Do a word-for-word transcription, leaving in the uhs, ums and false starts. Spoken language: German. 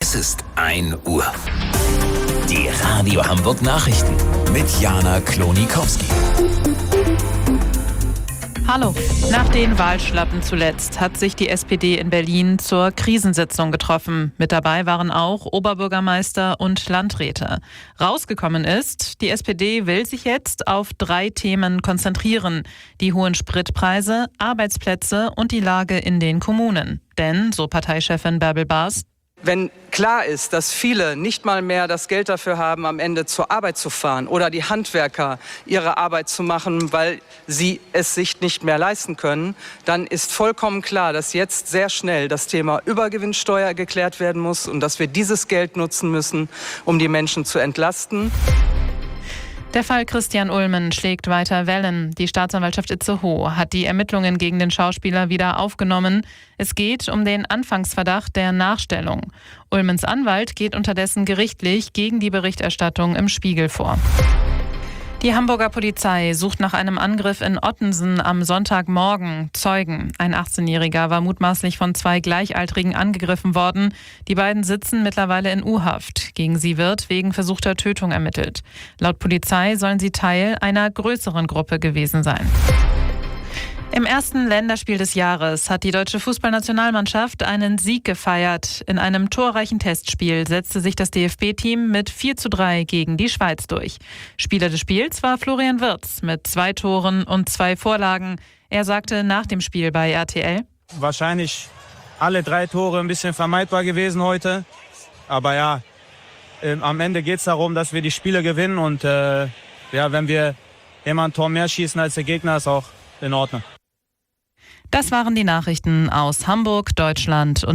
Es ist ein Uhr. Die Radio Hamburg Nachrichten mit Jana Klonikowski. Hallo. Nach den Wahlschlappen zuletzt hat sich die S P D in Berlin zur Krisensitzung getroffen. Mit dabei waren auch Oberbürgermeister und Landräte. Rausgekommen ist, die S P D will sich jetzt auf drei Themen konzentrieren: die hohen Spritpreise, Arbeitsplätze und die Lage in den Kommunen. Denn, so Parteichefin Bärbel Baas, wenn klar ist, dass viele nicht mal mehr das Geld dafür haben, am Ende zur Arbeit zu fahren oder die Handwerker ihre Arbeit zu machen, weil sie es sich nicht mehr leisten können, dann ist vollkommen klar, dass jetzt sehr schnell das Thema Übergewinnsteuer geklärt werden muss und dass wir dieses Geld nutzen müssen, um die Menschen zu entlasten. Der Fall Christian Ulmen schlägt weiter Wellen. Die Staatsanwaltschaft Itzehoe hat die Ermittlungen gegen den Schauspieler wieder aufgenommen. Es geht um den Anfangsverdacht der Nachstellung. Ulmens Anwalt geht unterdessen gerichtlich gegen die Berichterstattung im Spiegel vor. Die Hamburger Polizei sucht nach einem Angriff in Ottensen am Sonntagmorgen Zeugen. Ein achtzehnjähriger war mutmaßlich von zwei Gleichaltrigen angegriffen worden. Die beiden sitzen mittlerweile in U-Haft. Gegen sie wird wegen versuchter Tötung ermittelt. Laut Polizei sollen sie Teil einer größeren Gruppe gewesen sein. Im ersten Länderspiel des Jahres hat die deutsche Fußballnationalmannschaft einen Sieg gefeiert. In einem torreichen Testspiel setzte sich das D F B-Team mit vier zu drei gegen die Schweiz durch. Spieler des Spiels war Florian Wirtz mit zwei Toren und zwei Vorlagen. Er sagte nach dem Spiel bei R T L: Wahrscheinlich alle drei Tore ein bisschen vermeidbar gewesen heute. Aber ja, äh, am Ende geht es darum, dass wir die Spiele gewinnen. Und äh, ja, wenn wir immer ein Tor mehr schießen als der Gegner, ist auch in Ordnung. Das waren die Nachrichten aus Hamburg, Deutschland und